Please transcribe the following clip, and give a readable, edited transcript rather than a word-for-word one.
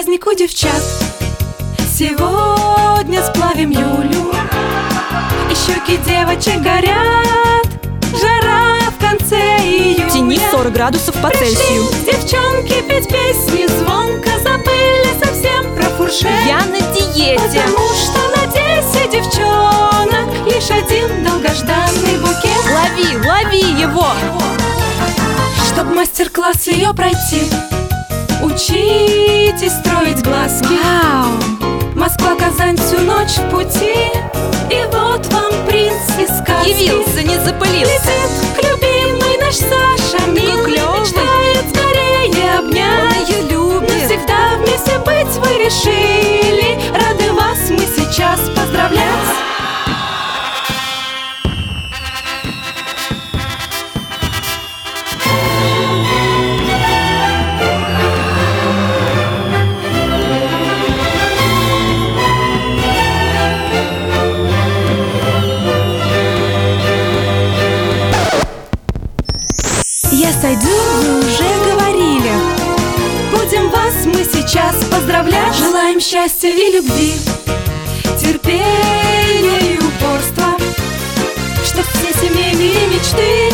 праздник у девчат. Сегодня сплавим Юлю, и щеки девочек горят. Жара в конце июня. Тяни 40 градусов по Цельсию. Пришли девчонки петь песни звонко, забыли совсем про фуршет. Я на диете. Потому что на 10 девчонок лишь один долгожданный букет. Лови его! Чтоб мастер-класс ее пройти, учитесь строить глазки. Москва, Казань, всю ночь в пути, и вот вам принц из сказки. Явился, не запылился. Летит любимый наш Саша, милый, мечтает скорее обнять. Он ее любит. Навсегда вместе быть вы решили, рады вас мы сейчас поздравлять. Я сойду, вы уже говорили. Будем вас мы сейчас поздравлять. Желаем счастья и любви, терпения и упорства, чтоб все семейные мечты